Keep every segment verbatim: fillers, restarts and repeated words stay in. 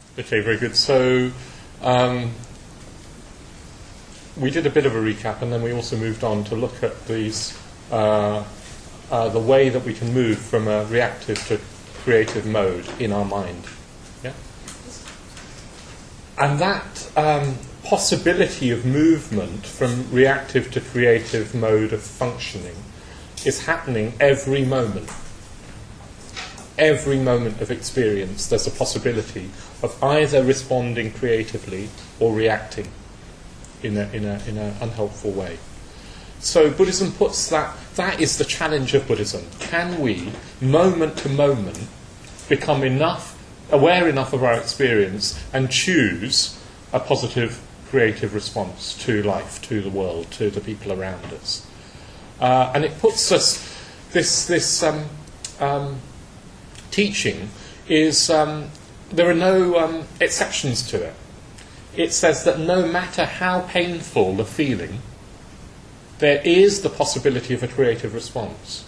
Okay, very good. So um, we did a bit of a recap, and then we also moved on to look at these uh, uh, the way that we can move from a reactive to creative mode in our mind. Yeah, and that um, possibility of movement from reactive to creative mode of functioning is happening every moment. Every moment of experience, there's a possibility of either responding creatively or reacting in a in a in an unhelpful way. So Buddhism puts that that is the challenge of Buddhism. Can we, moment to moment, become enough aware enough of our experience and choose a positive creative response to life, to the world, to the people around us? Uh, and it puts us this this um, um, teaching is um, there are no um, exceptions to it. It says that no matter how painful the feeling, there is the possibility of a creative response.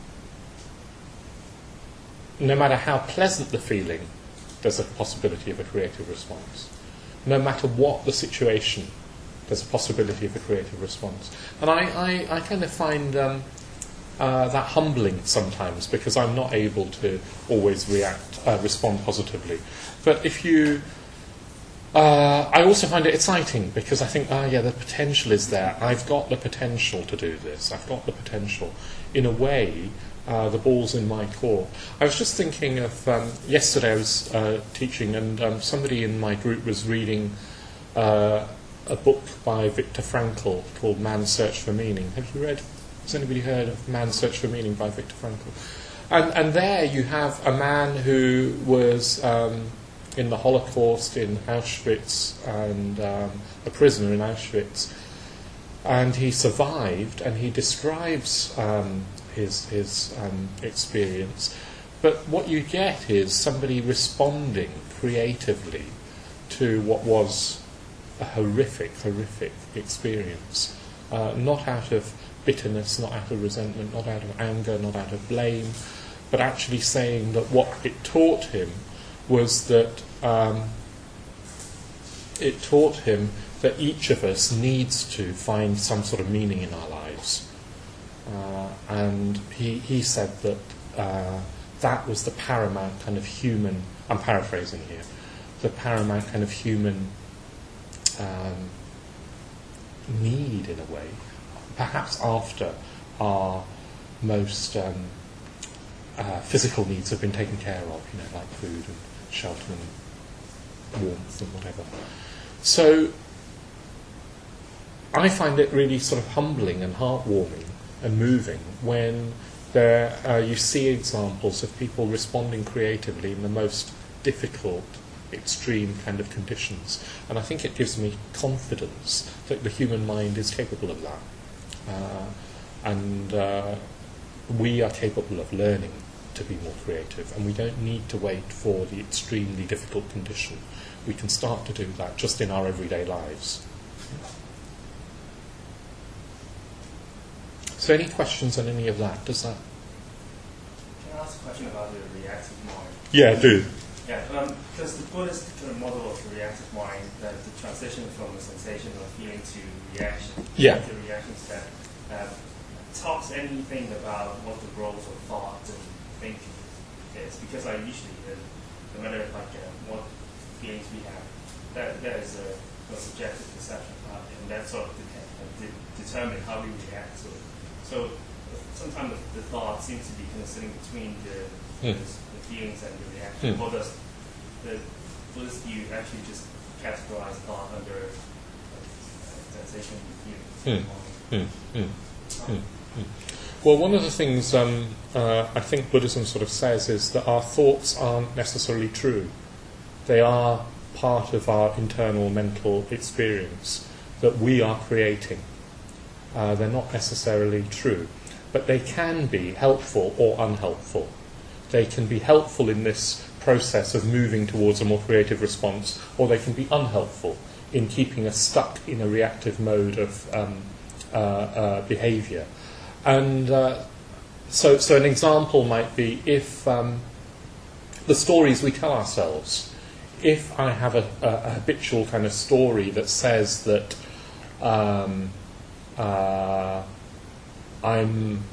No matter how pleasant the feeling, there's a possibility of a creative response. No matter what the situation, there's a possibility of a creative response. And I, I, I kind of find um, uh, that humbling sometimes, because I'm not able to always react, uh, respond positively. But if you... Uh, I also find it exciting, because I think, ah, yeah, the potential is there. I've got the potential to do this. I've got the potential. In a way, uh, the ball's in my court. I was just thinking of, um, yesterday I was uh, teaching, and um, somebody in my group was reading uh, a book by Viktor Frankl called Man's Search for Meaning. Have you read? Has anybody heard of Man's Search for Meaning by Viktor Frankl? And, and there you have a man who was... Um, in the Holocaust, in Auschwitz, and um, a prisoner in Auschwitz, and he survived, and he describes um, his his um, experience. But what you get is somebody responding creatively to what was a horrific, horrific experience, uh, not out of bitterness, not out of resentment, not out of anger, not out of blame, but actually saying that what it taught him was that um, it taught him that each of us needs to find some sort of meaning in our lives. Uh, and he, he said that uh, that was the paramount kind of human, I'm paraphrasing here, the paramount kind of human um, need, in a way, perhaps after our most um, uh, physical needs have been taken care of, you know, like food and shelter and warmth and whatever. So I find it really sort of humbling and heartwarming and moving when there uh, you see examples of people responding creatively in the most difficult, extreme kind of conditions. And I think it gives me confidence that the human mind is capable of that. Uh, and uh, we are capable of learning to be more creative, and we don't need to wait for the extremely difficult condition. We can start to do that just in our everyday lives. So any questions on any of that? Does that... Can I ask a question about the reactive mind? Yeah, do. Yeah, um, because the Buddhist kind of model of the reactive mind, that the transition from a sensation or feeling to reaction, yeah. to reaction step, uh, talks anything about what the roles of thought and thinking is, because I usually, uh, no matter like uh, what feelings we have, that that is a, a subjective perception, uh, and that sort of de- uh, de- determine how we react to it. So uh, sometimes the, the thought seems to be kind of sitting between the, mm. the, the feelings and the reaction. Mm. Or does the Buddhist view actually just categorize thought under uh, sensation and feelings? Mm. Mm. Mm. Mm. Well, one of the things um, uh, I think Buddhism sort of says is that our thoughts aren't necessarily true. They are part of our internal mental experience that we are creating. Uh, they're not necessarily true, but they can be helpful or unhelpful. They can be helpful in this process of moving towards a more creative response, or they can be unhelpful in keeping us stuck in a reactive mode of um, uh, uh, behaviour. And uh, so, so an example might be if um, the stories we tell ourselves if I have a, a, a habitual kind of story that says that um, uh, I'm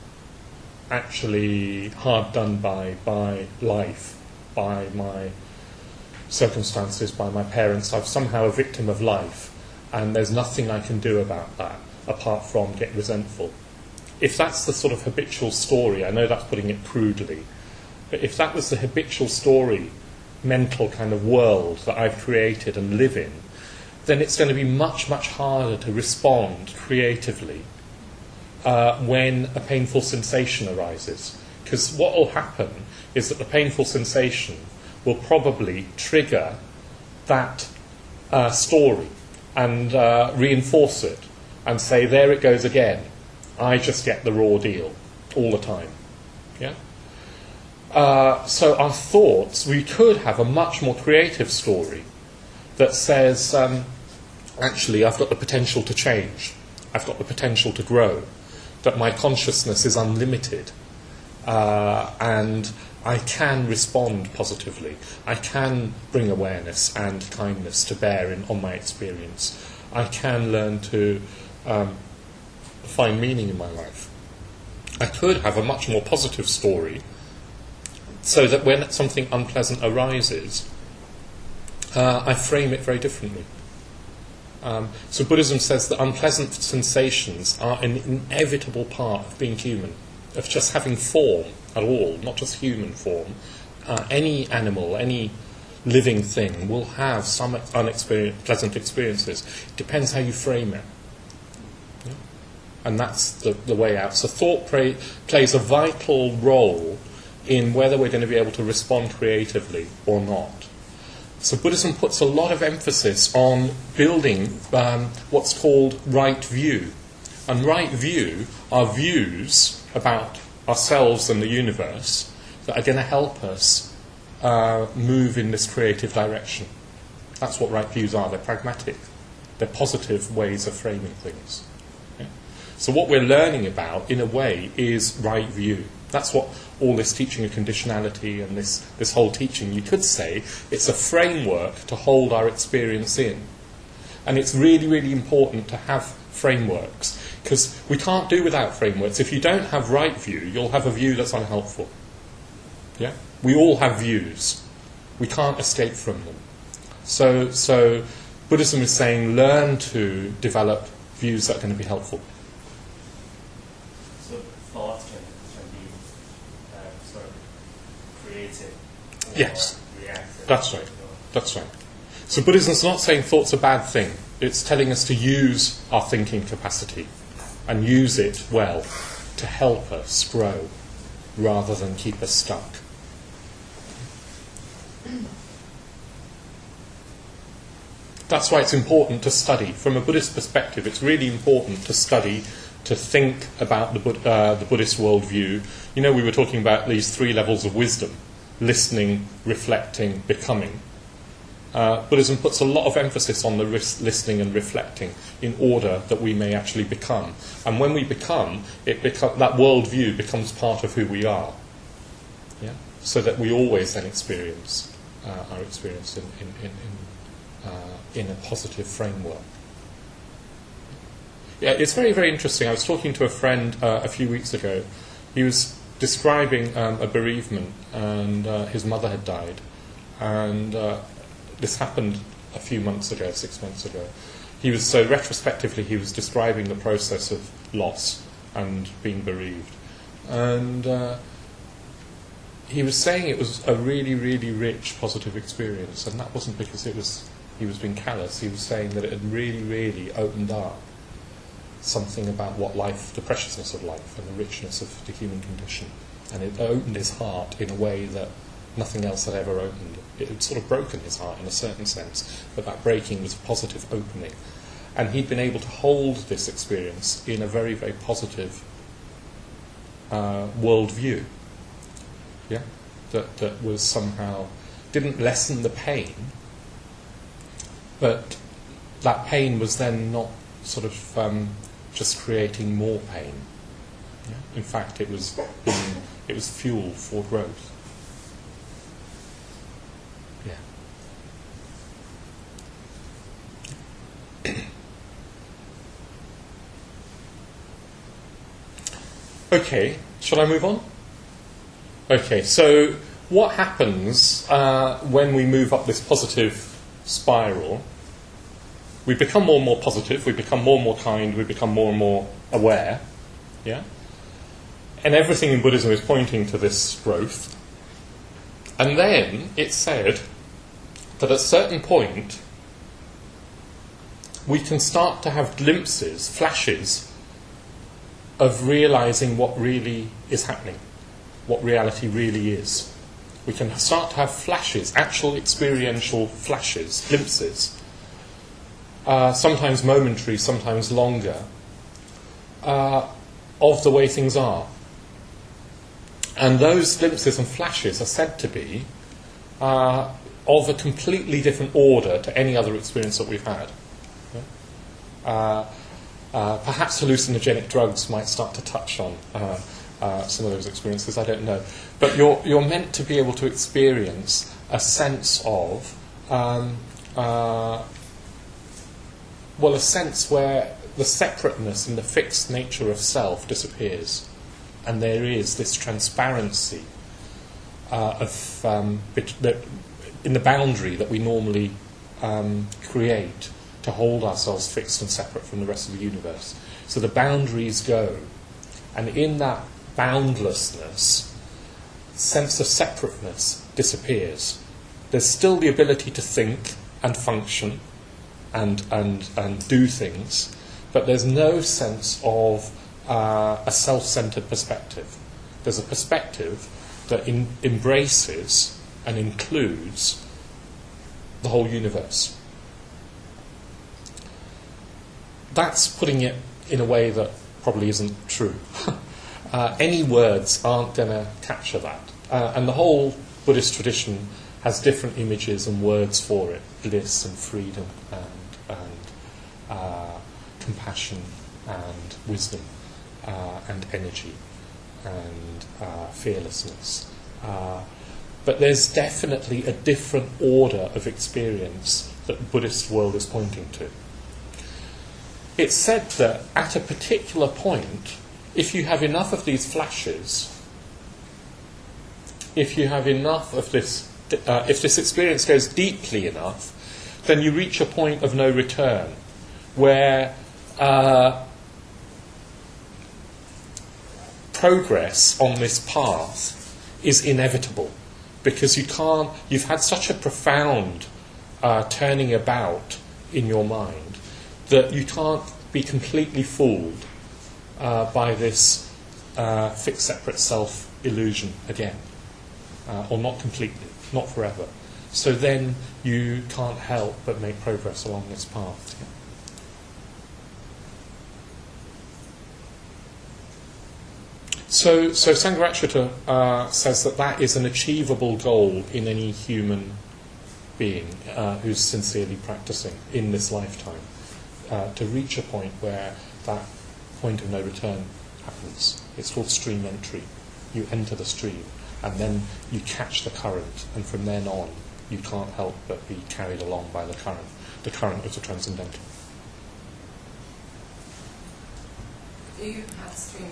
actually hard done by by life, by my circumstances, by my parents, I'm somehow a victim of life, and there's nothing I can do about that apart from get resentful. If that's the sort of habitual story, I know that's putting it crudely, but if that was the habitual story, mental kind of world that I've created and live in, then it's going to be much, much harder to respond creatively uh, when a painful sensation arises. Because what will happen is that the painful sensation will probably trigger that uh, story and uh, reinforce it and say, there it goes again. I just get the raw deal all the time. Yeah. Uh, so our thoughts, we could have a much more creative story that says, um, actually, I've got the potential to change. I've got the potential to grow. That my consciousness is unlimited. Uh, and I can respond positively. I can bring awareness and kindness to bear in, on my experience. I can learn to um, find meaning in my life. I could have a much more positive story so that when something unpleasant arises, uh, I frame it very differently. Um, so Buddhism says that unpleasant sensations are an inevitable part of being human, of just having form at all, not just human form. Uh, any animal, any living thing will have some unpleasant experiences. It depends how you frame it. Yeah? And that's the, the way out. So thought play, plays a vital role in whether we're going to be able to respond creatively or not. So Buddhism puts a lot of emphasis on building um, what's called right view. And right view are views about ourselves and the universe that are going to help us uh, move in this creative direction. That's what right views are. They're pragmatic. They're positive ways of framing things. Okay? So what we're learning about, in a way, is right view. That's what all this teaching of conditionality and this, this whole teaching, you could say, it's a framework to hold our experience in. And it's really, really important to have frameworks, because we can't do without frameworks. If you don't have right view, you'll have a view that's unhelpful. Yeah? We all have views. We can't escape from them. So, so Buddhism is saying learn to develop views that are going to be helpful. So thoughts can, can be uh, sort of creative or yes. reactive. That's right. That's right. So Buddhism's not saying thought's a bad thing. It's telling us to use our thinking capacity and use it well to help us grow rather than keep us stuck. That's why it's important to study. From a Buddhist perspective, it's really important to study, to think about the, Bud- uh, the Buddhist worldview. You know, we were talking about these three levels of wisdom: listening, reflecting, becoming. Uh, Buddhism puts a lot of emphasis on the ris- listening and reflecting in order that we may actually become. And when we become, it beco- that worldview becomes part of who we are. Yeah? So that we always then experience uh, our experience in, in, in, in, uh, in a positive framework. Yeah, it's very, very interesting. I was talking to a friend uh, a few weeks ago. He was describing um, a bereavement, and uh, his mother had died. And uh, this happened a few months ago, six months ago. He was so retrospectively he was describing the process of loss and being bereaved, and uh, he was saying it was a really, really rich, positive experience, and that wasn't because it was he was being callous. He was saying that it had really, really opened up something about what life, the preciousness of life, and the richness of the human condition, and it opened his heart in a way that nothing else had ever opened. It had sort of broken his heart in a certain sense, but that breaking was a positive opening. And he'd been able to hold this experience in a very, very positive uh, worldview. Yeah? That, that was somehow, didn't lessen the pain, but that pain was then not sort of um, just creating more pain. Yeah? In fact, it was being, it was fuel for growth. Yeah. Okay, shall I move on? Okay, so what happens uh, when we move up this positive spiral? We become more and more positive, we become more and more kind, we become more and more aware, yeah? And everything in Buddhism is pointing to this growth. And then it's said that at a certain point, we can start to have glimpses, flashes, of realizing what really is happening, what reality really is. We can start to have flashes, actual experiential flashes, glimpses, uh, sometimes momentary, sometimes longer, uh, of the way things are. And those glimpses and flashes are said to be uh, of a completely different order to any other experience that we've had. Uh, uh, perhaps hallucinogenic drugs might start to touch on uh, uh, some of those experiences, I don't know. But you're, you're meant to be able to experience a sense of, um, uh, well, a sense where the separateness and the fixed nature of self disappears. And there is this transparency uh, of um, bit, that, in the boundary that we normally um, create to hold ourselves fixed and separate from the rest of the universe. So the boundaries go, and in that boundlessness, sense of separateness disappears. There's still the ability to think and function and and and do things, but there's no sense of uh, a self-centered perspective. There's a perspective that in, embraces and includes the whole universe. That's putting it in a way that probably isn't true. uh, any words aren't going to capture that. Uh, and the whole Buddhist tradition has different images and words for it: bliss and freedom and, and uh, compassion and wisdom uh, and energy and uh, fearlessness. Uh, but there's definitely a different order of experience that the Buddhist world is pointing to. It's said that at a particular point, if you have enough of these flashes, if you have enough of this, uh, if this experience goes deeply enough, then you reach a point of no return, where uh, progress on this path is inevitable, because you can't. You've had such a profound uh, turning about in your mind that you can't be completely fooled uh, by this uh, fixed, separate self illusion again, uh, or not completely, not forever. So then you can't help but make progress along this path. Yeah. So, so Sangharakshita uh, says that that is an achievable goal in any human being uh, who's sincerely practicing in this lifetime. Uh, to reach a point where that point of no return happens. It's called stream entry. You enter the stream, and then you catch the current, and from then on, you can't help but be carried along by the current, the current of the transcendental. Do you have stream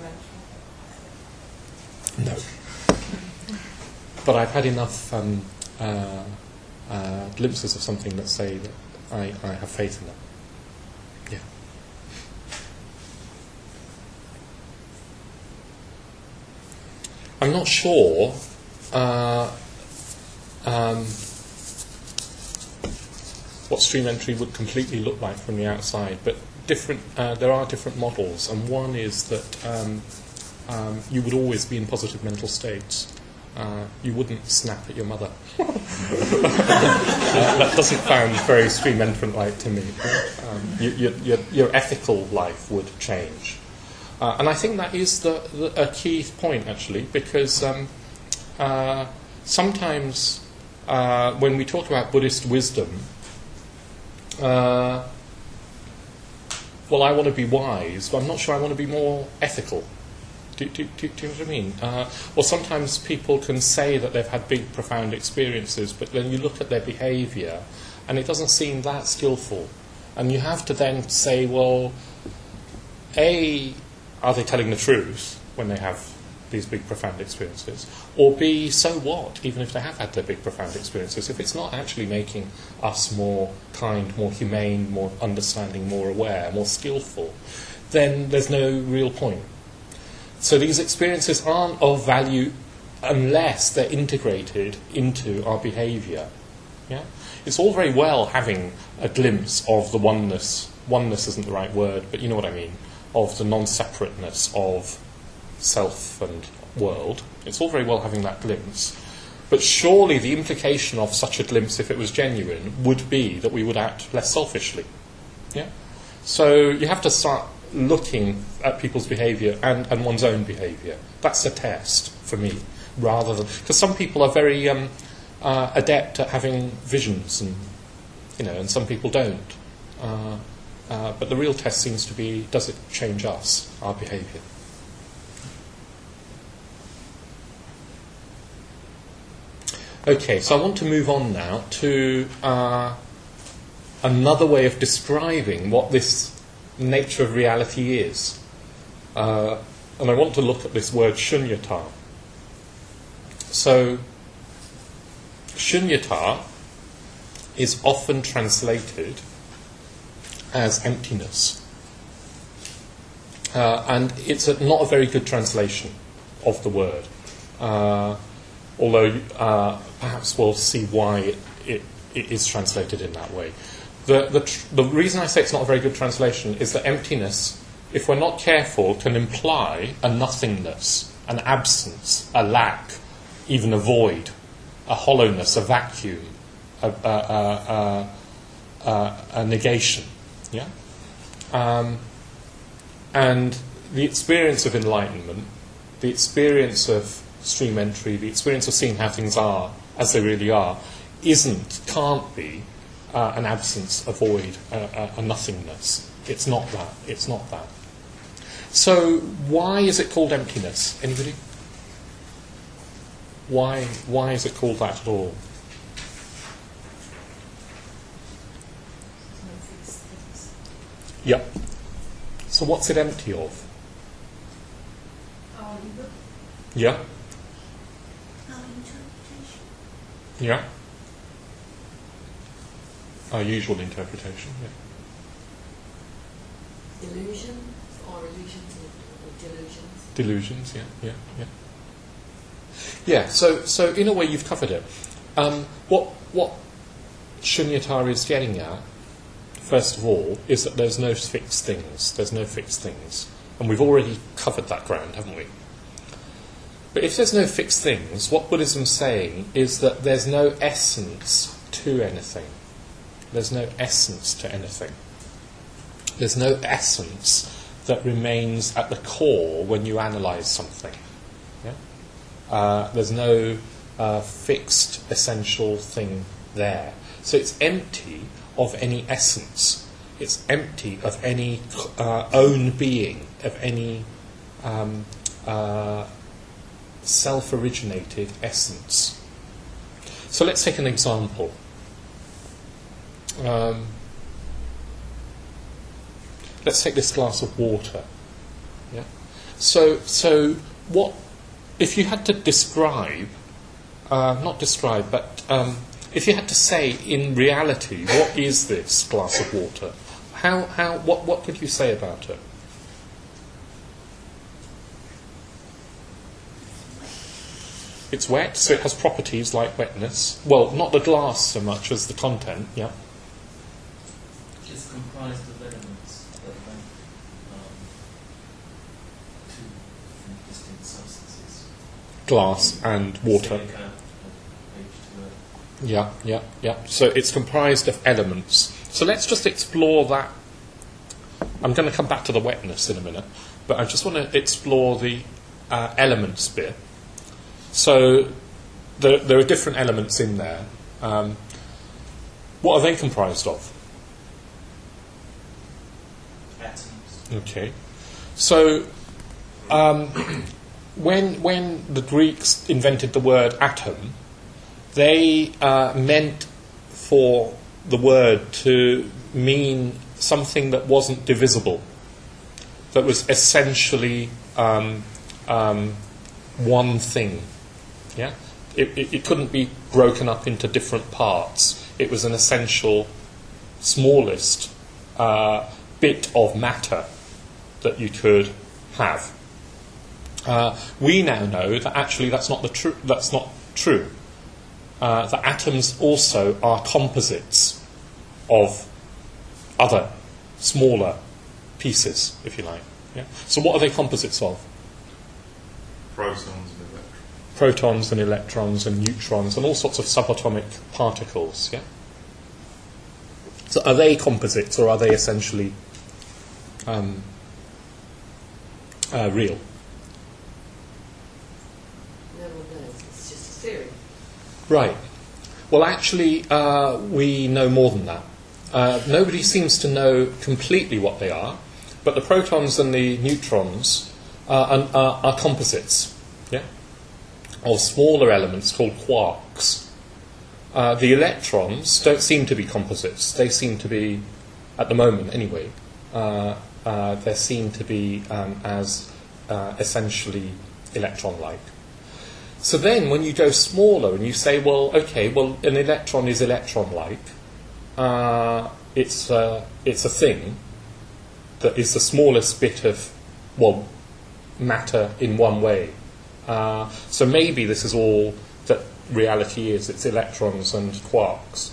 entry? No. But I've had enough um, uh, uh, glimpses of something that say that I, I have faith in that. Yeah. I'm not sure uh, um, what stream entry would completely look like from the outside, but different. Uh, there are different models, and one is that um, um, you would always be in positive mental states. Uh, you wouldn't snap at your mother. uh, that doesn't sound very stream entrant-like to me. Um, you, your, your, your ethical life would change. Uh, and I think that is the, the, a key point, actually, because um, uh, sometimes uh, when we talk about Buddhist wisdom, uh, well, I want to be wise, but I'm not sure I want to be more ethical. Do, do, do, do you know what I mean? Uh, or sometimes people can say that they've had big, profound experiences, but then you look at their behaviour, and it doesn't seem that skillful. And you have to then say, well, A, are they telling the truth? when they have these big, profound experiences? Or B, so what, even if they have had their big, profound experiences? If it's not actually making us more kind, more humane, more understanding, more aware, more skillful, then there's no real point. So these experiences aren't of value unless they're integrated into our behaviour. Yeah? It's all very well having a glimpse of the oneness. Oneness isn't the right word, but you know what I mean, of the non-separateness of self and world. It's all very well having that glimpse, but surely the implication of such a glimpse, if it was genuine, would be that we would act less selfishly. Yeah. So you have to start looking at people's behaviour and, and one's own behaviour. That's a test for me, rather than because some people are very um, uh, adept at having visions, and you know, and some people don't. Uh, uh, but the real test seems to be: does it change us, our behaviour? Okay, so I want to move on now to uh, another way of describing what this nature of reality is. Uh, and I want to look at this word shunyata. So, shunyata is often translated as emptiness. Uh, and it's a, not a very good translation of the word. Uh, although uh, perhaps we'll see why it, it, it is translated in that way. The, the, tr- the reason I say it's not a very good translation is that emptiness, if we're not careful, can imply a nothingness, an absence, a lack, even a void, a hollowness, a vacuum, a, a, a, a, a, a negation. Yeah? Um, and the experience of enlightenment, the experience of stream entry, the experience of seeing how things are as they really are, isn't, can't be uh, an absence, a void, a, a, a nothingness. It's not that. It's not that. So why is it called emptiness? Anybody? Why? Why is it called that at all? Yep. So what's it empty of? Our ego. Yeah. Our interpretation. Yeah. Our usual interpretation. Yeah. Illusions or illusions or delusions. Delusions. Yeah. Yeah. Yeah. Yeah. So, so in a way, you've covered it. Um, what what Shunyata is getting at, first of all, is that there's no fixed things. There's no fixed things, and we've already covered that ground, haven't we? But if there's no fixed things, what Buddhism's saying is that there's no essence to anything. There's no essence to anything. There's no essence that remains at the core when you analyse something. Yeah? Uh, there's no uh, fixed, essential thing there. So it's empty of any essence. It's empty of any uh, own being, of any um, uh, self-originated essence. So let's take an example. Um, let's take this glass of water. Yeah. So, so what if you had to describe, uh, not describe, but um, if you had to say in reality, what is this glass of water? How, how, what, what could you say about it? It's wet, so it has properties like wetness. Well, not the glass so much as the content. Yeah. It's comprised of elements that are um, two different distinct substances. Glass and water. Silica and H two O. Yeah, yeah, yeah. So it's comprised of elements. So let's just explore that. I'm going to come back to the wetness in a minute, but I just want to explore the uh, elements bit. So there, there are different elements in there. Um, what are they comprised of? Atoms. Okay. So um, when when the Greeks invented the word atom, they uh, meant for the word to mean something that wasn't divisible, that was essentially um, um, one thing. Yeah, it, it, it couldn't be broken up into different parts. It was an essential, smallest uh, bit of matter that you could have. Uh, we now know that actually that's not the tru- that's not true. Uh, that atoms also are composites of other smaller pieces, if you like. Yeah? So what are they composites of? Protons and electrons. Protons and electrons and neutrons and all sorts of subatomic particles. Yeah. So are they composites or are they essentially um, uh, real? No one knows. It's just a theory. Right. Well, actually, uh, we know more than that. Uh, nobody seems to know completely what they are, but the protons and the neutrons uh, are, are, are composites, yeah, of smaller elements called quarks. Uh, the electrons don't seem to be composites. They seem to be, at the moment anyway, uh, uh, they seem to be um, as uh, essentially electron-like. So then when you go smaller and you say, well, okay, well, an electron is electron-like, uh, it's, uh, it's a thing that is the smallest bit of, well, matter in one way. Uh, so maybe this is all that reality is. It's electrons and quarks.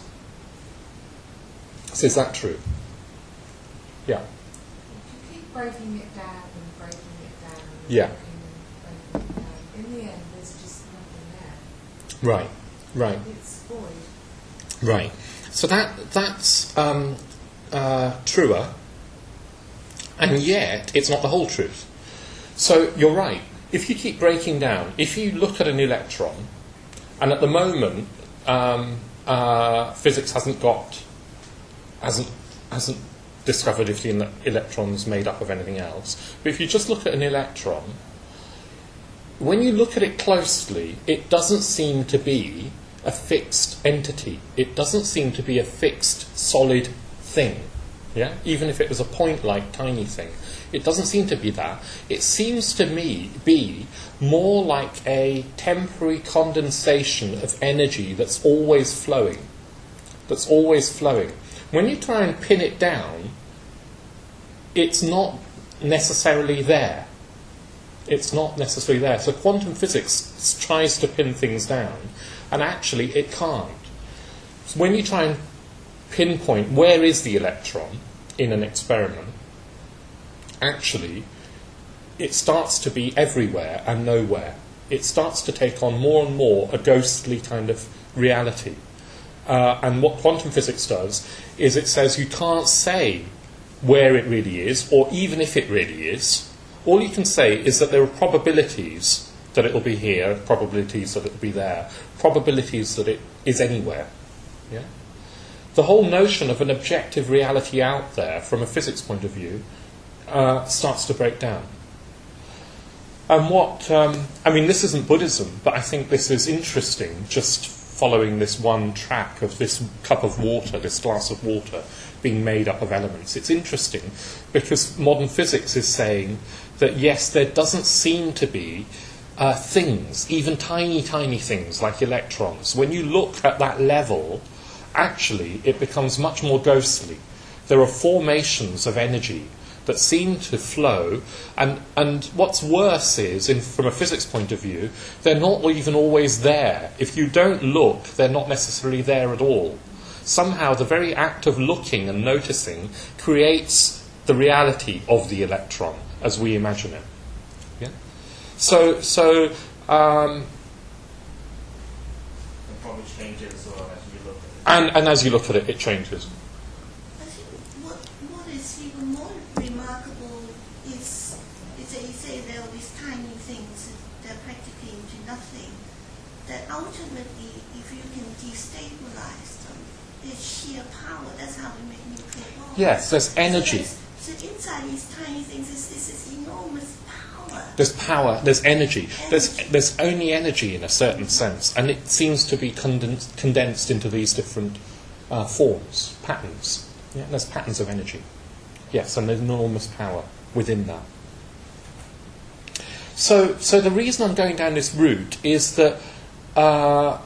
So is that true? Yeah. If you keep breaking it down and breaking it down and Yeah. breaking and breaking it down, in the end there's just nothing there. Right. Right. It's void. Right. So that that's um, uh, truer, and yet it's not the whole truth. So you're right. If you keep breaking down, if you look at an electron, and at the moment um, uh, physics hasn't got hasn't hasn't discovered if the ele- electron's made up of anything else. But if you just look at an electron, when you look at it closely, it doesn't seem to be a fixed entity. It doesn't seem to be a fixed, solid thing. Yeah? Even if it was a point-like tiny thing. It doesn't seem to be that. It seems to me be more like a temporary condensation of energy that's always flowing. That's always flowing. When you try and pin it down, it's not necessarily there. It's not necessarily there. So quantum physics tries to pin things down, and actually it can't. So when you try and pinpoint where is the electron in an experiment, actually it starts to be everywhere and nowhere. It starts to take on more and more a ghostly kind of reality. Uh, and what quantum physics does is it says you can't say where it really is, or even if it really is. All you can say is that there are probabilities that it will be here, probabilities that it will be there, probabilities that it is anywhere. Yeah? The whole notion of an objective reality out there, from a physics point of view, uh, starts to break down. And what, um, I mean, this isn't Buddhism, but I think this is interesting, just following this one track of this cup of water, this glass of water, being made up of elements. It's interesting because modern physics is saying that, yes, there doesn't seem to be uh, things, even tiny, tiny things like electrons. When you look at that level, actually it becomes much more ghostly. There are formations of energy that seem to flow, and, and what's worse is, in, from a physics point of view, they're not even always there. If you don't look, they're not necessarily there at all. Somehow the very act of looking and noticing creates the reality of the electron as we imagine it. Yeah? So, so um, It probably changes as well as you look at it. and, and as you look at it, it changes. I think what, what is even more remarkable is, is that you say there are these tiny things that are practically into nothing, that ultimately, if you can destabilize them, there's sheer power. That's how we make nuclear bombs. Yes, there's energy. So, so inside these tiny things is, is this enormous power. There's power, there's energy. There's, there's only energy in a certain sense, and it seems to be condensed, condensed into these different uh, forms, patterns. Yeah, there's patterns of energy. Yes, and there's enormous power within that. So, so the reason I'm going down this route is that uh,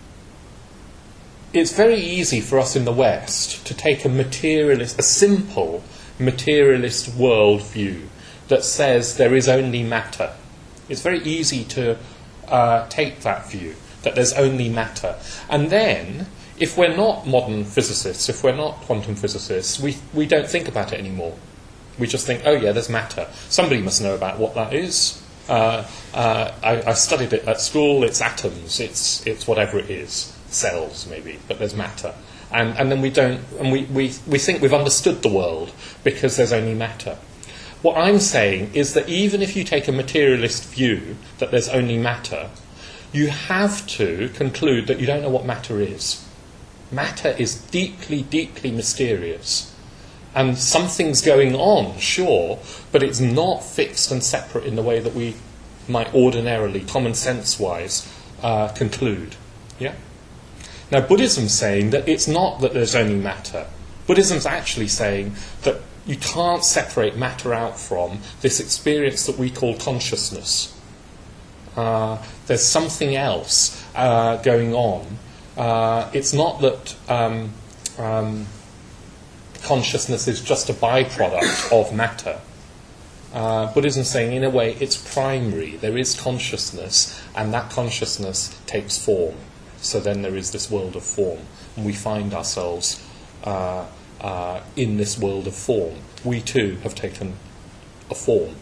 it's very easy for us in the West to take a materialist, a simple materialist worldview that says there is only matter. It's very easy to uh, take that view, that there's only matter. And then, if we're not modern physicists, if we're not quantum physicists, we, we don't think about it anymore. We just think, oh yeah, there's matter. Somebody must know about what that is. Uh, uh, I, I studied it at school. It's atoms. It's it's whatever it is, cells maybe, but there's matter. And and then we don't, and we, we, we think we've understood the world because there's only matter. What I'm saying is that even if you take a materialist view that there's only matter, you have to conclude that you don't know what matter is. Matter is deeply, deeply mysterious. And something's going on, sure, but it's not fixed and separate in the way that we might ordinarily, common sense-wise, uh, conclude. Yeah? Now, Buddhism's saying that it's not that there's only matter. Buddhism's actually saying that you can't separate matter out from this experience that we call consciousness. Uh, there's something else uh, going on. Uh, it's not that um, um, consciousness is just a byproduct of matter. Uh, Buddhism's saying, in a way, it's primary. There is consciousness, and that consciousness takes form. So then there is this world of form, and we find ourselves uh, uh, in this world of form. We too have taken a form.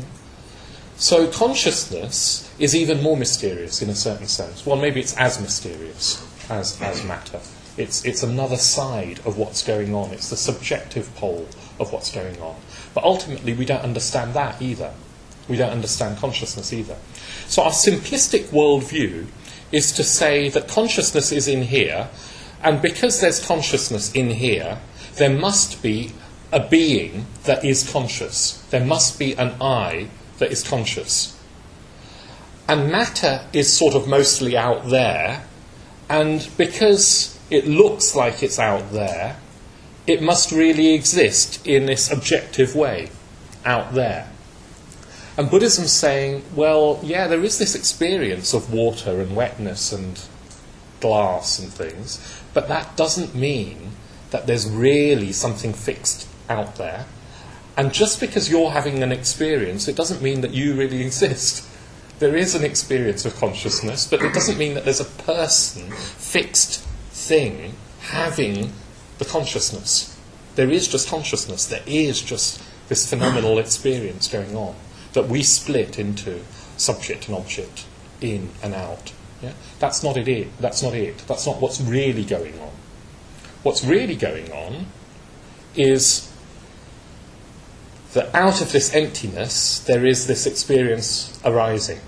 So consciousness is even more mysterious in a certain sense. Well, maybe it's as mysterious as, as matter. It's, it's another side of what's going on. It's the subjective pole of what's going on. But ultimately, we don't understand that either. We don't understand consciousness either. So our simplistic worldview is to say that consciousness is in here, and because there's consciousness in here, there must be a being that is conscious. There must be an I that is conscious. And matter is sort of mostly out there, and because it looks like it's out there, it must really exist in this objective way, out there. And Buddhism's saying, well, yeah, there is this experience of water and wetness and glass and things, but that doesn't mean that there's really something fixed out there. And just because you're having an experience, it doesn't mean that you really exist. There is an experience of consciousness, but it doesn't mean that there's a person, fixed thing, having the consciousness. There is just consciousness. There is just this phenomenal experience going on that we split into subject and object, in and out. Yeah? That's not it. That's not it. That's not what's really going on. What's really going on is that out of this emptiness there is this experience arising.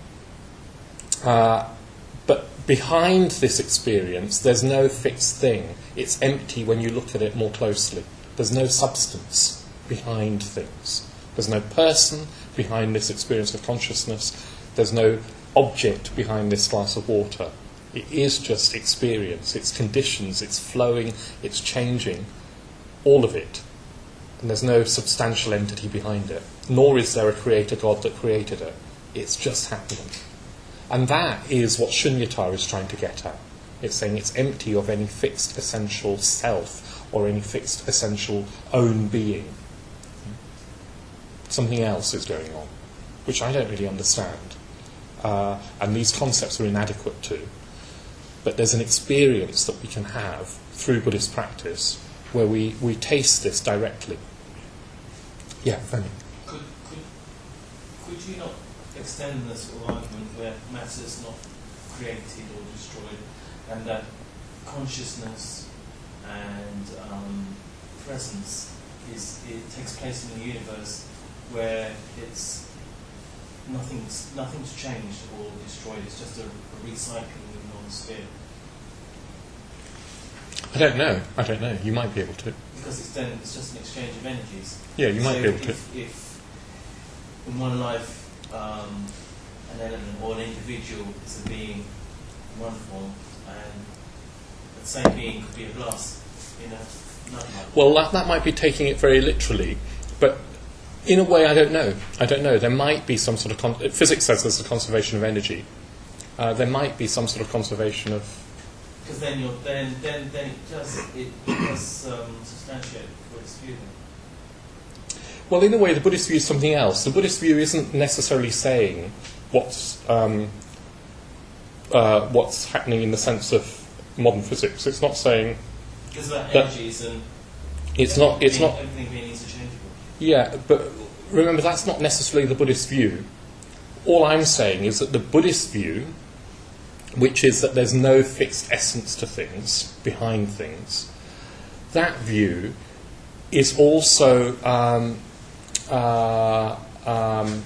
Uh, but behind this experience there's no fixed thing. It's empty when you look at it more closely. There's no substance behind things. There's no person behind this experience of consciousness. There's no object behind this glass of water. It is just experience. It's conditions. It's flowing. It's changing. All of it. And there's no substantial entity behind it. Nor is there a creator God that created it. It's just happening. And that is what Shunyata is trying to get at. It's saying it's empty of any fixed essential self or any fixed essential own being. Something else is going on, which I don't really understand. Uh, and these concepts are inadequate to. But there's an experience that we can have through Buddhist practice where we, we taste this directly. Yeah, Fanny. Could, could, could you not extend this argument where matter is not created or destroyed, and that consciousness and um, presence is it takes place in the universe where it's nothing's nothing's changed or destroyed. It's just a, a recycling of non-sphere. I don't know. I don't know. You might be able to. Because it's then it's just an exchange of energies. Yeah, you might so be able if, to. If in one life um, an element or an individual is a being in one form, and the same being could be a glass in a, another life. Well, that, that might be taking it very literally, but In a way, I don't know. I don't know. There might be some sort of... Con- physics says there's a conservation of energy. Uh, there might be some sort of conservation of... Because then, you're, then, then, then it does, it does um, substantiate the Buddhist view then. Well, in a way, the Buddhist view is something else. The Buddhist view isn't necessarily saying what's um, uh, what's happening in the sense of modern physics. It's not saying... It's about that energies and... It's not... It's being, not. Everything being interchangeable. Yeah, but remember, that's not necessarily the Buddhist view. All I'm saying is that the Buddhist view, which is that there's no fixed essence to things, behind things, that view is also, um, uh, um,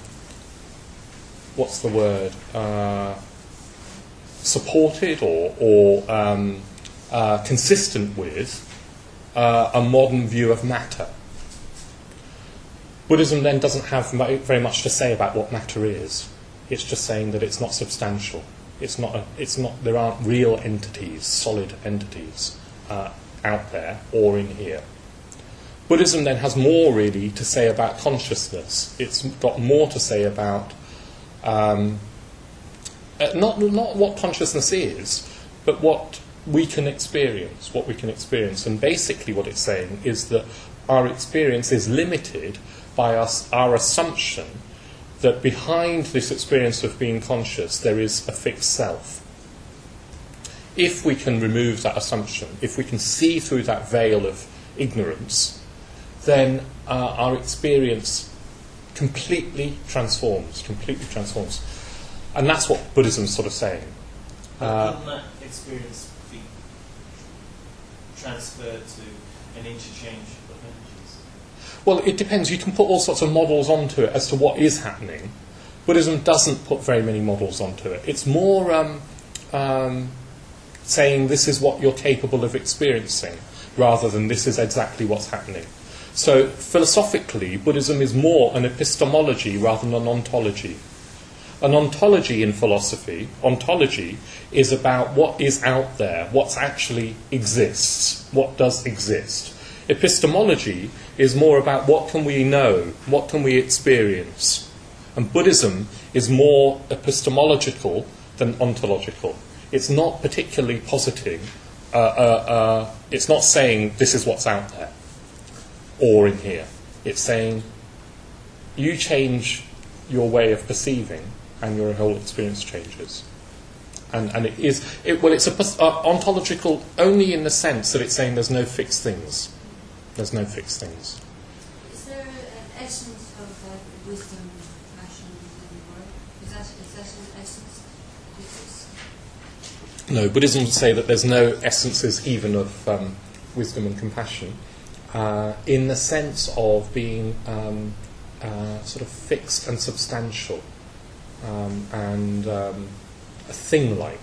what's the word, uh, supported or, or um, uh, consistent with uh, a modern view of matter. Buddhism then doesn't have very much to say about what matter is. It's just saying that it's not substantial. It's not. A, it's not. There aren't real entities, solid entities, uh, out there or in here. Buddhism then has more really to say about consciousness. It's got more to say about um, uh, not not what consciousness is, but what we can experience. What we can experience, and basically what it's saying is that our experience is limited by us, our assumption that behind this experience of being conscious there is a fixed self. If we can remove that assumption, if we can see through that veil of ignorance, then uh, our experience completely transforms, completely transforms. And that's what Buddhism's sort of saying. Uh, Couldn't that experience be transferred to an interchange of energies? Well, it depends. You can put all sorts of models onto it as to what is happening. Buddhism doesn't put very many models onto it. It's more um, um, saying this is what you're capable of experiencing, rather than this is exactly what's happening. So, philosophically, Buddhism is more an epistemology rather than an ontology. An ontology in philosophy, ontology, is about what is out there, what actually exists, what does exist. Epistemology is more about what can we know, what can we experience. And Buddhism is more epistemological than ontological. It's not particularly positing, uh, uh, uh, it's not saying this is what's out there or in here. It's saying you change your way of perceiving and your whole experience changes. And, and it is, it, well, it's a, uh, ontological only in the sense that it's saying there's no fixed things. There's no fixed things. Is there an essence of that wisdom, passion, and work? Is that, is that an essence? Is No, Buddhism would say that there's no essences even of um, wisdom and compassion, uh, in the sense of being um, uh, sort of fixed and substantial, um, and um, a thing-like.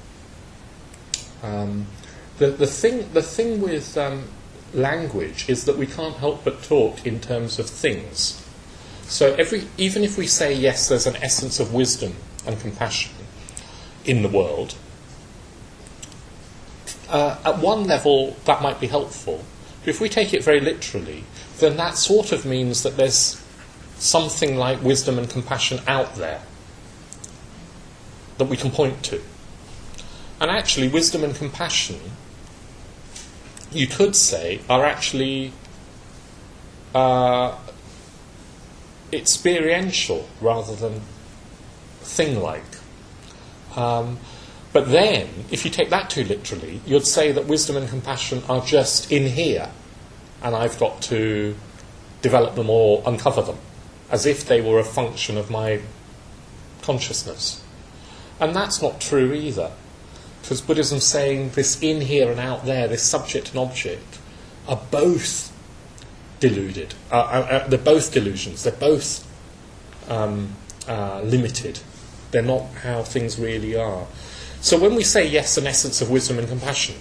Um, the the thing the thing with um, language is that we can't help but talk in terms of things. So every even if we say yes, there's an essence of wisdom and compassion in the world. Uh, at one level, that might be helpful. But if we take it very literally, then that sort of means that there's something like wisdom and compassion out there that we can point to. And actually, wisdom and compassion, you could say, are actually uh, experiential rather than thing-like. Um, But then, if you take that too literally, you'd say that wisdom and compassion are just in here, and I've got to develop them or uncover them, as if they were a function of my consciousness. And that's not true either, because Buddhism's saying this in here and out there, this subject and object, are both deluded. Uh, uh, uh, they're both delusions. They're both um, uh, limited. They're not how things really are. So when we say yes, an essence of wisdom and compassion,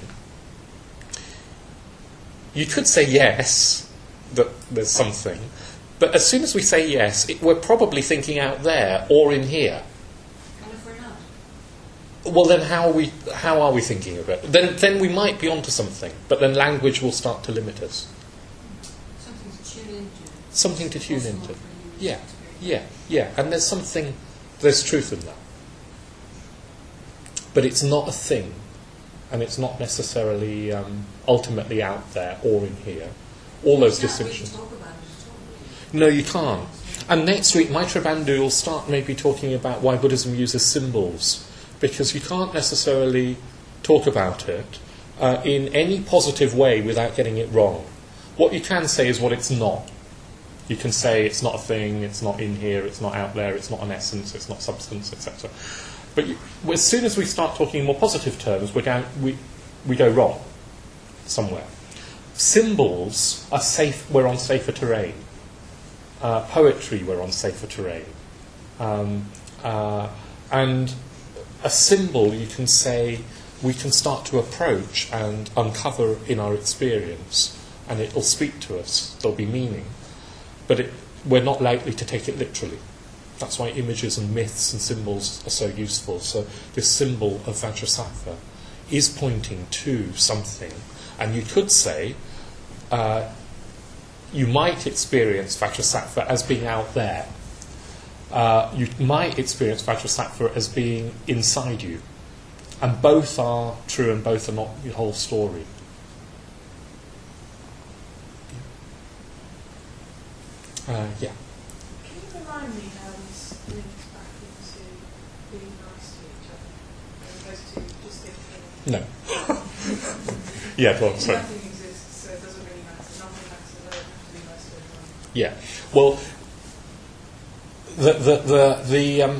you could say yes, that there's something, but as soon as we say yes, it, we're probably thinking out there or in here. And if we're not? Well, then how are we how are we thinking of it? Then then we might be onto something, but then language will start to limit us. Something to tune into. Something to tune Possible into. for Yeah, yeah, yeah. And there's something, there's truth in that. But it's not a thing, and it's not necessarily um, ultimately out there or in here. All those You can't really distinctions. talk about it at all. No, you can't. And next week, Maitreya Bandhu will start maybe talking about why Buddhism uses symbols, because you can't necessarily talk about it uh, in any positive way without getting it wrong. What you can say is what it's not. You can say it's not a thing, it's not in here, it's not out there, it's not an essence, it's not substance, et cetera. But you, as soon as we start talking in more positive terms, we're down, we, we go wrong somewhere. Symbols are safe, we're on safer terrain. Uh, poetry, we're on safer terrain. Um, uh, and a symbol, you can say, we can start to approach and uncover in our experience, and it will speak to us, there'll be meaning. But it, we're not likely to take it literally. That's why images and myths and symbols are so useful. So this symbol of Vajrasattva is pointing to something. And you could say, uh, you might experience Vajrasattva as being out there. Uh, you might experience Vajrasattva as being inside you. And both are true and both are not the whole story. Uh, yeah. Can you remind me how this links back into being nice to each other, as opposed to just thinking No. Yeah, go on, sorry. nothing exists, so it doesn't really matter. Nothing matters. I don't have to be nice to everyone. Yeah. Well, the the the the, um,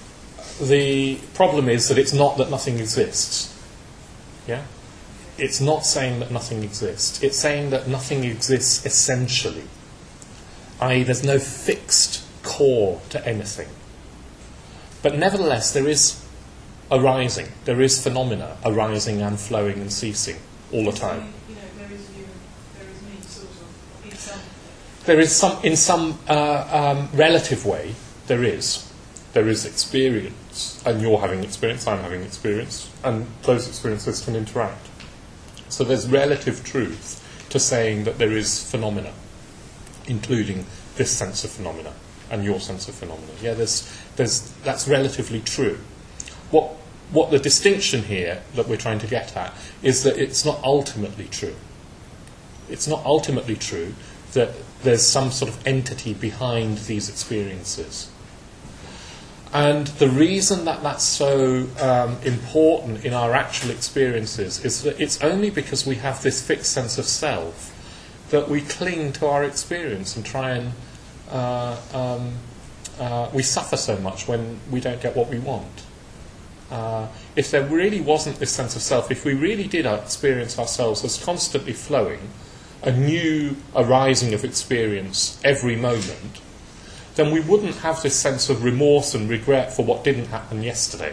the problem is that it's not that nothing exists. Yeah. It's not saying that nothing exists. It's saying that nothing exists essentially. that is, there's no fixed core to anything. But nevertheless, there is arising. There is phenomena arising and flowing and ceasing all the time. You know, there is you, there is me, sort of, in some. There is some, in some uh, um, relative way, there is. There is experience, and you're having experience, I'm having experience, and those experiences can interact. So there's relative truth to saying that there is phenomena, including this sense of phenomena and your sense of phenomena. Yeah, there's, there's, that's relatively true. What, what the distinction here that we're trying to get at is that it's not ultimately true. It's not ultimately true that there's some sort of entity behind these experiences. And the reason that that's so um, important in our actual experiences is that it's only because we have this fixed sense of self that we cling to our experience and try and uh, um, uh, we suffer so much when we don't get what we want. Uh, if there really wasn't this sense of self, if we really did experience ourselves as constantly flowing, a new arising of experience every moment, then we wouldn't have this sense of remorse and regret for what didn't happen yesterday.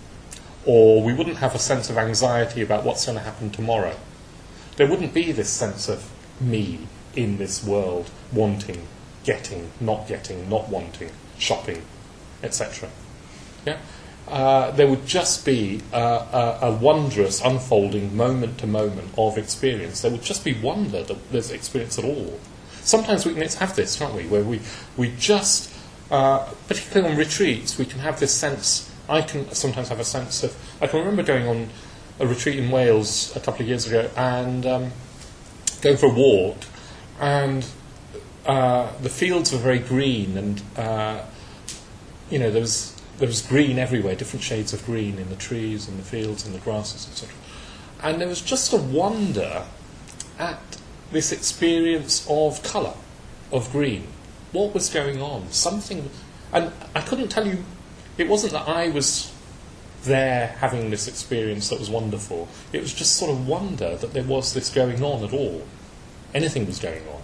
Or we wouldn't have a sense of anxiety about what's going to happen tomorrow. There wouldn't be this sense of me in this world, wanting, getting, not getting, not wanting, shopping, et cetera. Yeah? Uh, there would just be a, a, a wondrous unfolding moment to moment of experience. There would just be wonder that there's experience at all. Sometimes we can have this, can't we, where we, we just, uh, particularly on retreats, we can have this sense, I can sometimes have a sense of, I can remember going on a retreat in Wales a couple of years ago and um, going for a walk, and uh, the fields were very green, and uh, you know there was there was green everywhere, different shades of green in the trees and the fields and the grasses, et cetera. And there was just a wonder at this experience of colour, of green. What was going on? Something, and I couldn't tell you. It wasn't that I was there having this experience that was wonderful. It was just sort of wonder that there was this going on at all. Anything was going on.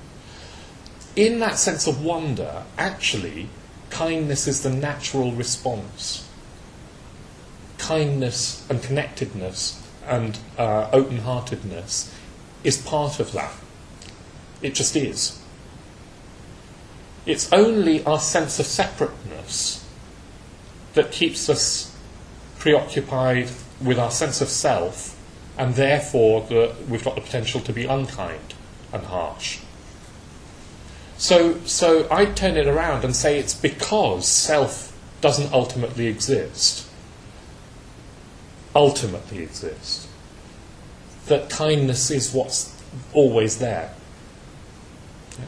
In that sense of wonder, actually, kindness is the natural response. Kindness and connectedness and uh, open-heartedness is part of that. It just is. It's only our sense of separateness that keeps us preoccupied with our sense of self, and therefore the, we've got the potential to be unkind and harsh. So, so I'd turn it around and say it's because self doesn't ultimately exist, ultimately exist, that kindness is what's always there. Yeah.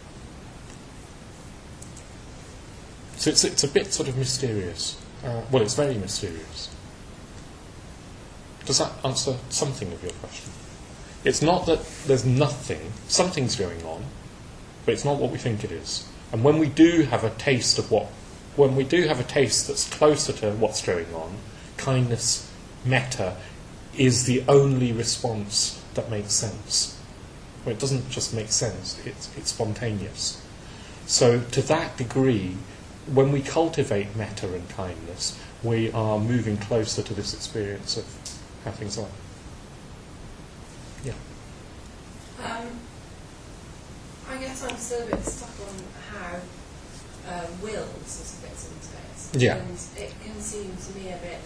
So it's, it's a bit sort of mysterious. Uh, well, it's very mysterious. Does that answer something of your question? It's not that there's nothing, something's going on, but it's not what we think it is. And when we do have a taste of what, when we do have a taste that's closer to what's going on, kindness, metta, is the only response that makes sense. Well, it doesn't just make sense, it's, it's spontaneous. So to that degree, when we cultivate metta and kindness, we are moving closer to this experience of how things are. Yeah. Um, I guess I'm still a bit stuck on how uh, will sort of fits into it. Yeah. And it can seem to me a bit,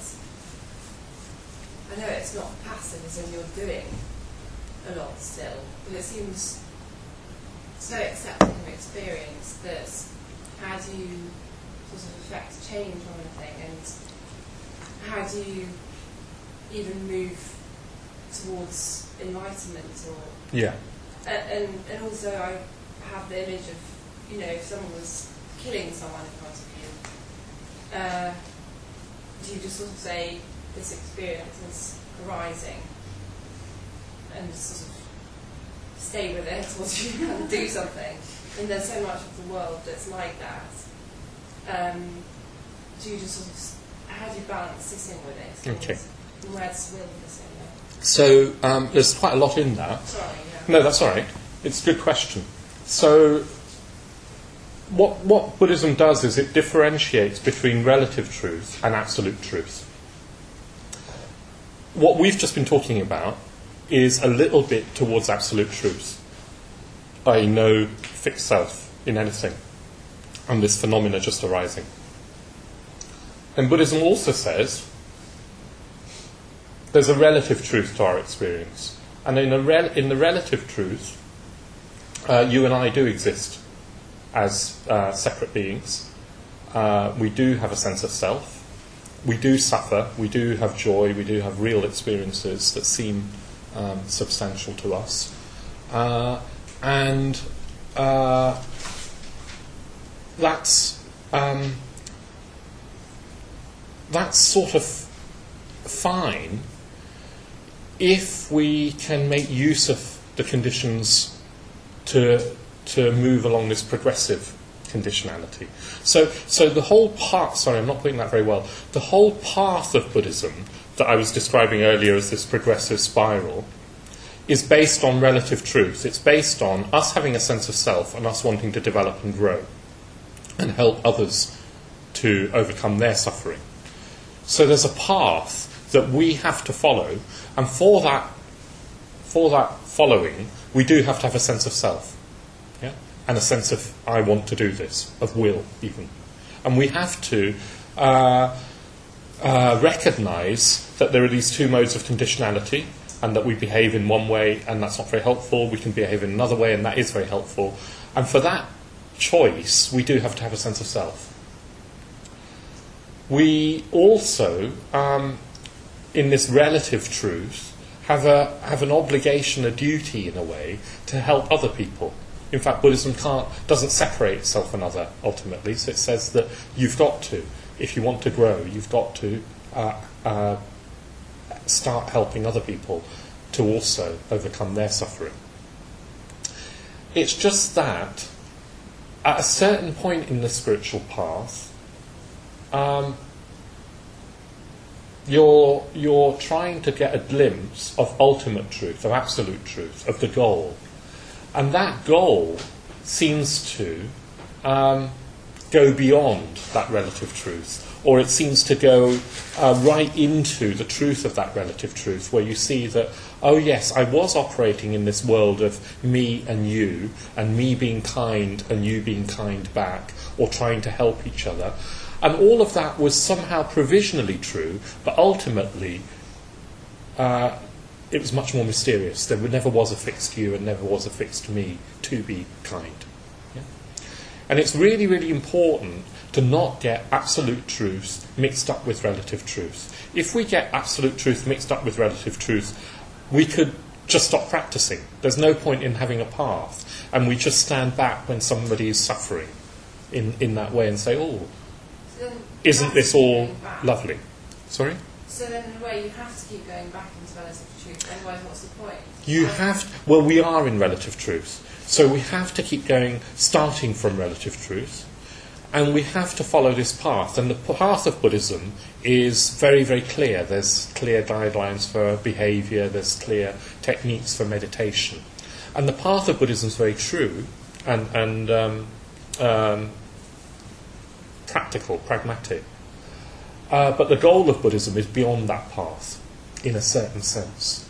I know it's not passive as in you're doing a lot still, but it seems so accepting of experience that how do you sort of affect change on anything, and how do you even move towards enlightenment or Yeah. and, and and also I have the image of, you know, if someone was killing someone in front of you, uh, do you just sort of say this experience is arising and sort of stay with it, or do you kind of do something? And there's so much of the world that's like that. Um, do you just sort of, how do you balance sitting with it? Okay. And where does will fit in there? So um, there's quite a lot in that. Sorry, yeah. No, that's all right. It's a good question. So what what Buddhism does is it differentiates between relative truth and absolute truth. What we've just been talking about is a little bit towards absolute truth, that is no fixed self in anything, and this phenomena just arising. And Buddhism also says there's a relative truth to our experience. And in, a rel- in the relative truth, uh, you and I do exist as uh, separate beings. Uh, we do have a sense of self. We do suffer. We do have joy. We do have real experiences that seem um, substantial to us. Uh, and uh, that's um, that's sort of fine if we can make use of the conditions to to move along this progressive conditionality. So, so the whole path, sorry, I'm not putting that very well, the whole path of Buddhism that I was describing earlier as this progressive spiral is based on relative truth. It's based on us having a sense of self and us wanting to develop and grow and help others to overcome their suffering. So there's a path that we have to follow, and for that, for that following, we do have to have a sense of self, yeah, and a sense of I want to do this, of will even, and we have to uh, uh, recognise that there are these two modes of conditionality, and that we behave in one way, and that's not very helpful. We can behave in another way, and that is very helpful. And for that choice, we do have to have a sense of self. We also, um, in this relative truth, have a have an obligation, a duty in a way, to help other people. In fact, Buddhism can't doesn't separate itself from another ultimately. So it says that you've got to, if you want to grow, you've got to uh, uh, start helping other people to also overcome their suffering. It's just that at a certain point in the spiritual path, um, you're you're trying to get a glimpse of ultimate truth, of absolute truth, of the goal, and that goal seems to um, go beyond that relative truth, or it seems to go uh, right into the truth of that relative truth, where you see that, oh yes, I was operating in this world of me and you, and me being kind and you being kind back, or trying to help each other. And all of that was somehow provisionally true, but ultimately uh, it was much more mysterious. There never was a fixed you and never was a fixed me to be kind. Yeah? And it's really, really important to not get absolute truth mixed up with relative truth. If we get absolute truth mixed up with relative truth, we could just stop practicing. There's no point in having a path. And we just stand back when somebody is suffering in, in that way and say, oh, So then isn't you have this to keep all going back. lovely? Sorry? So then, in a way, you have to keep going back into relative truth. Otherwise, what's the point? You Um, have, to, well, we are in relative truth. So we have to keep going, starting from relative truth. And we have to follow this path. And the path of Buddhism is very, very clear. There's clear guidelines for behaviour, there's clear techniques for meditation. And the path of Buddhism is very true and, and um, um, practical, pragmatic. Uh, but the goal of Buddhism is beyond that path, in a certain sense.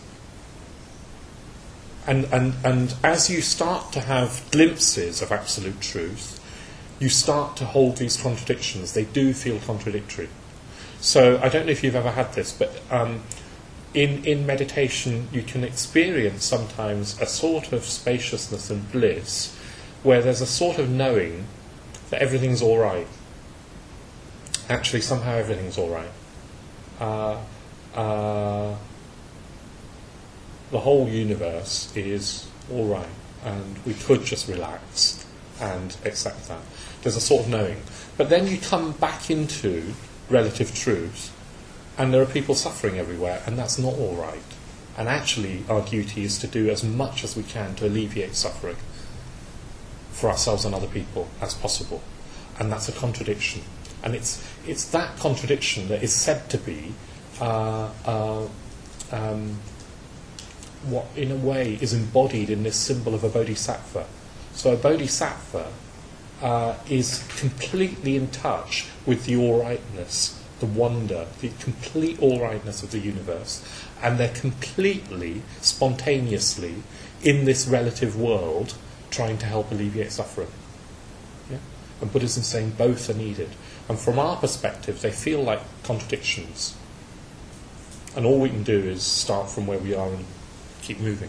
And, and, and as you start to have glimpses of absolute truth, you start to hold these contradictions. They do feel contradictory. So I don't know if you've ever had this, but um, in, in meditation you can experience sometimes a sort of spaciousness and bliss where there's a sort of knowing that everything's all right. Actually, somehow everything's all right. Uh, uh, the whole universe is all right, and we could just relax and accept that. There's a sort of knowing. But then you come back into relative truth, and there are people suffering everywhere, and that's not all right. And actually, our duty is to do as much as we can to alleviate suffering for ourselves and other people as possible. And that's a contradiction. And it's it's that contradiction that is said to be uh, uh, um, what, in a way, is embodied in this symbol of a bodhisattva. So a bodhisattva uh, is completely in touch with the all-rightness, the wonder, the complete all-rightness of the universe. And they're completely, spontaneously, in this relative world, trying to help alleviate suffering. Yeah? And Buddhism is saying both are needed. And from our perspective, they feel like contradictions. And all we can do is start from where we are and keep moving.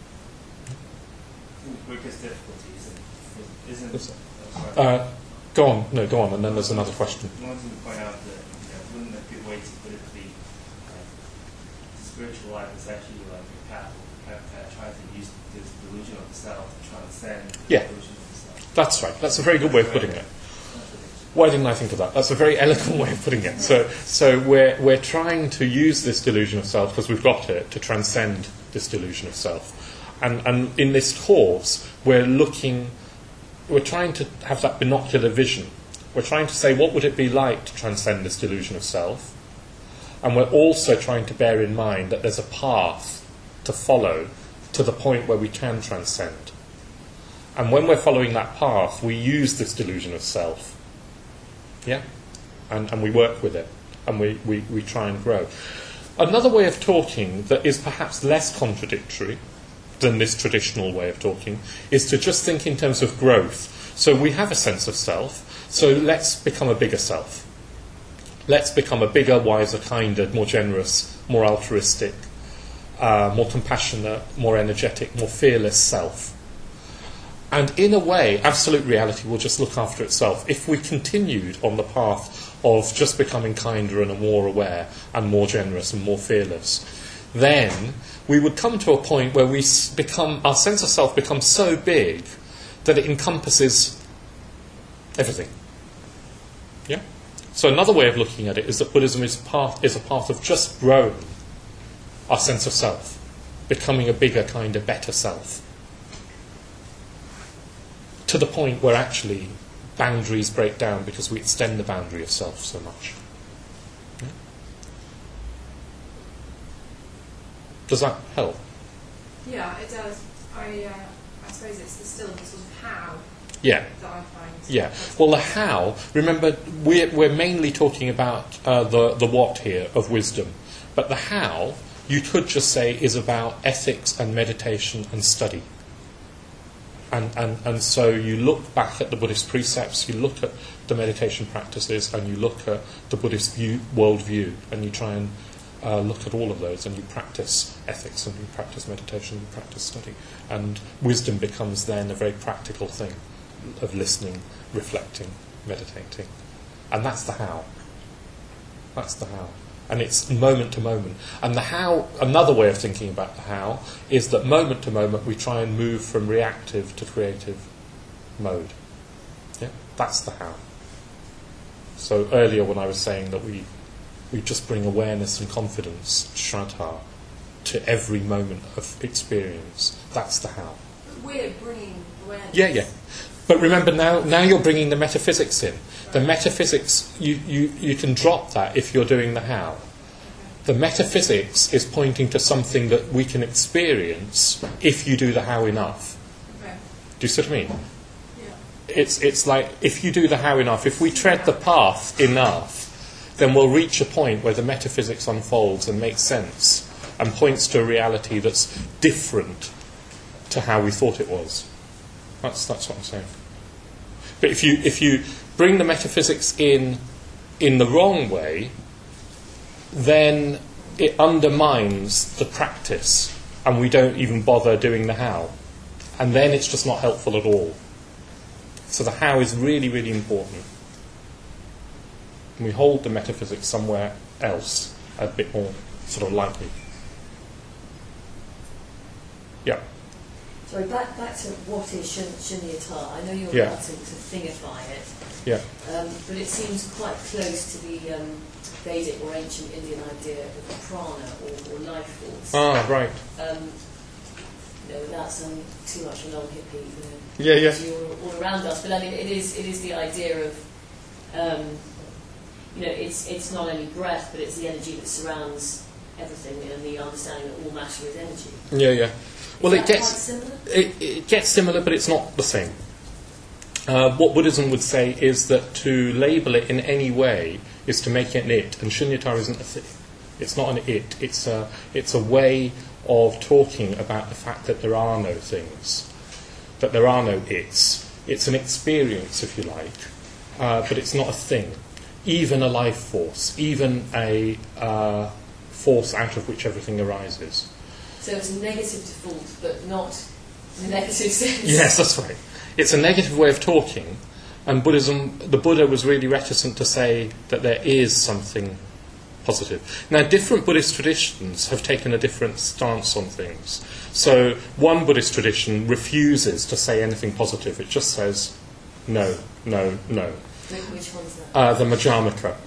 Biggest difficulty isn't, isn't uh, Uh, go on, no, go on, and then there's another question. I wanted to point out that you know, wouldn't a good way to put it be uh, spiritual life is actually like a path of uh, trying to use the delusion of the self to transcend the Yeah. delusion of the self. That's right, that's a very good way of putting it. Why didn't I think of that? That's a very eloquent way of putting it. So, so we're we're trying to use this delusion of self, because we've got it, to transcend this delusion of self. And and in this course, we're looking, we're trying to have that binocular vision. We're trying to say, what would it be like to transcend this delusion of self? And we're also trying to bear in mind that there's a path to follow to the point where we can transcend. And when we're following that path, we use this delusion of self. Yeah? And, and we work with it. And we, we, we try and grow. Another way of talking that is perhaps less contradictory than this traditional way of talking is to just think in terms of growth. So we have a sense of self, so let's become a bigger self. Let's become a bigger, wiser, kinder, more generous, more altruistic, uh, more compassionate, more energetic, more fearless self. And in a way, absolute reality will just look after itself. If we continued on the path of just becoming kinder and more aware and more generous and more fearless, then we would come to a point where we become, our sense of self becomes so big that it encompasses everything. Yeah? So another way of looking at it is that Buddhism is, path, is a path of just growing our sense of self, becoming a bigger, kinder, better self, to the point where actually boundaries break down because we extend the boundary of self so much. Yeah? Does that help? Yeah, it does. I, uh, I suppose it's the still the sort of how Yeah. that I find. Yeah. Well, the how, remember, we're, we're mainly talking about uh, the, the what here of wisdom. But the how, you could just say, is about ethics and meditation and study. And, and, and so you look back at the Buddhist precepts, you look at the meditation practices, and you look at the Buddhist view, worldview, and you try and uh, look at all of those, and you practice ethics, and you practice meditation, and you practice study. And wisdom becomes then a very practical thing. of listening, reflecting, meditating. And that's the how. That's the how. And it's moment to moment. And the how, another way of thinking about the how, is that moment to moment we try and move from reactive to creative mode. Yeah? That's the how. So earlier when I was saying that we we just bring awareness and confidence, Shraddha, to every moment of experience, that's the how. We're bringing awareness. Yeah, yeah. But remember, now now you're bringing the metaphysics in. The metaphysics, you, you, you can drop that if you're doing the how. The metaphysics is pointing to something that we can experience if you do the how enough. Okay. Do you see what I mean? Yeah. It's, it's like, if you do the how enough, if we tread the path enough, then we'll reach a point where the metaphysics unfolds and makes sense and points to a reality that's different to how we thought it was. That's, that's what I'm saying. But if you, if you bring the metaphysics in in the wrong way, then it undermines the practice and we don't even bother doing the how. And then it's just not helpful at all. So the how is really, really important. And we hold the metaphysics somewhere else, a bit more sort of lightly. Yeah. Sorry, back, back to what is shun- Shunyata. I know you're Yeah. not to, to thingify it, Yeah. um, but it seems quite close to the um, Vedic or ancient Indian idea of prana or, or life force. Ah, right. Um, you know, without sounding too much of an old hippie, you know, Yeah, yeah. it's all, all around us. But I mean, it is it is the idea of, um, you know, it's it's not only breath, but it's the energy that surrounds everything, and the understanding that all matter is energy. Yeah, yeah. Well, Is it that gets quite similar? it, it gets similar, but it's not the same. Uh, what Buddhism would say is that to label it in any way is to make it an it, and Shunyata isn't a thing. It's not an it. It's a it's a way of talking about the fact that there are no things, that there are no its. It's an experience, if you like, uh, but it's not a thing. Even a life force, even a uh, force out of which everything arises. So it's a negative default, but not in a negative sense. Yes, that's right. It's a negative way of talking, and Buddhism, the Buddha was really reticent to say that there is something positive. Now, different Buddhist traditions have taken a different stance on things. So, one Buddhist tradition refuses to say anything positive. It just says, no, no, no. Which one's that? Uh, the Majjhimaka.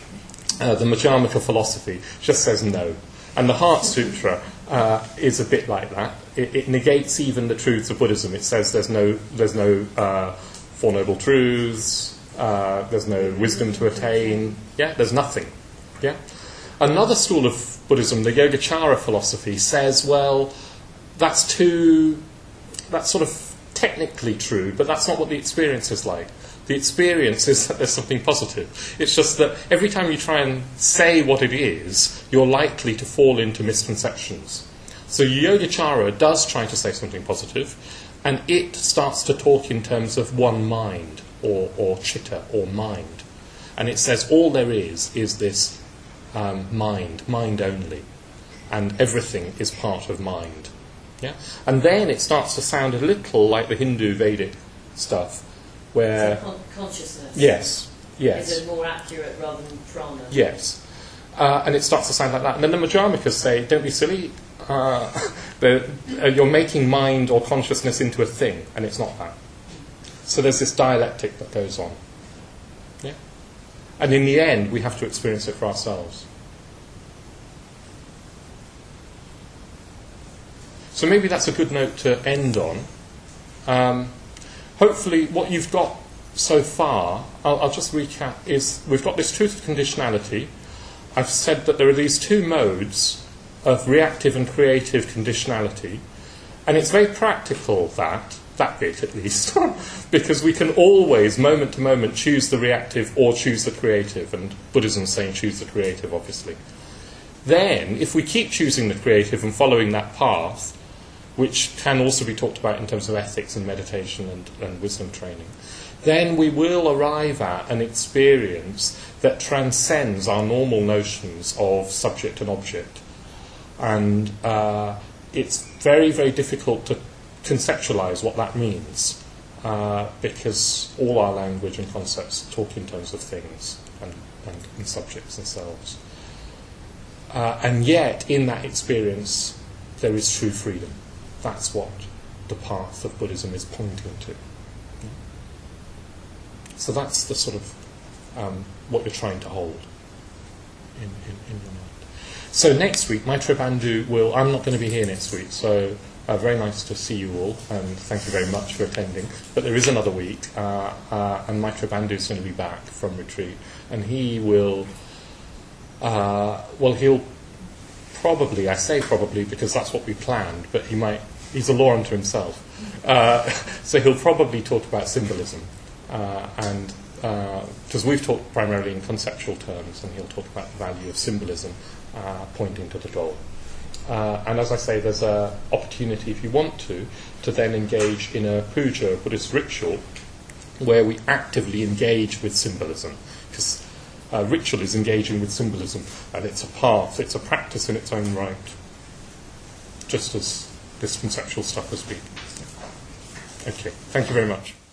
Uh, the Majjhimaka philosophy just says no. And the Heart Sutra uh, is a bit like that. It, it negates even the truths of Buddhism. It says there's no, there's no uh, Four Noble Truths, uh, there's no wisdom to attain. Yeah, there's nothing. Yeah. Another school of Buddhism, the Yogacara philosophy, says, well, that's too, that's sort of technically true, but that's not what the experience is like. The experience is that there's something positive. It's just that every time you try and say what it is, you're likely to fall into misconceptions. So Yogacara does try to say something positive, and it starts to talk in terms of one mind, or, or chitta, or mind. And it says all there is is this um, mind, mind only. And everything is part of mind. Yeah? And then it starts to sound a little like the Hindu Vedic stuff, where... So con- consciousness Yes, yes. is a more accurate rather than prana. Yes. Uh, and it starts to sound like that. And then the Majjhimikas say, don't be silly, uh, the, uh, you're making mind or consciousness into a thing, and it's not that. So there's this dialectic that goes on. Yeah? And in the end, we have to experience it for ourselves. So maybe that's a good note to end on. Um, hopefully what you've got so far, I'll, I'll just recap, is we've got this truth of conditionality. I've said that there are these two modes of reactive and creative conditionality, and it's very practical, that, that bit at least, because we can always, moment to moment, choose the reactive or choose the creative, and Buddhism's saying choose the creative, obviously. Then, if we keep choosing the creative and following that path, which can also be talked about in terms of ethics and meditation and, and wisdom training, then we will arrive at an experience that transcends our normal notions of subject and object. And uh, it's very, very difficult to conceptualize what that means. uh, because all our language and concepts talk in terms of things and, and, and subjects themselves. Uh, and yet, in that experience, there is true freedom. That's what the path of Buddhism is pointing to. So that's the sort of um, what you're trying to hold in, in, in your mind. So next week, Maitreya Bandhu will... I'm not going to be here next week, so uh, very nice to see you all, and thank you very much for attending. But there is another week, uh, uh, and Maitreya Bandhu is going to be back from retreat, and he will... Uh, well, he'll probably, I say probably because that's what we planned, but he might... He's a law unto himself. Uh, so he'll probably talk about symbolism, uh, and... because uh, we've talked primarily in conceptual terms, and he'll talk about the value of symbolism uh, pointing to the goal. Uh, and as I say, there's an opportunity, if you want to, to then engage in a puja, a Buddhist ritual, where we actively engage with symbolism. Because uh, ritual is engaging with symbolism, and it's a path, it's a practice in its own right, just as this conceptual stuff has been. Okay, thank you very much.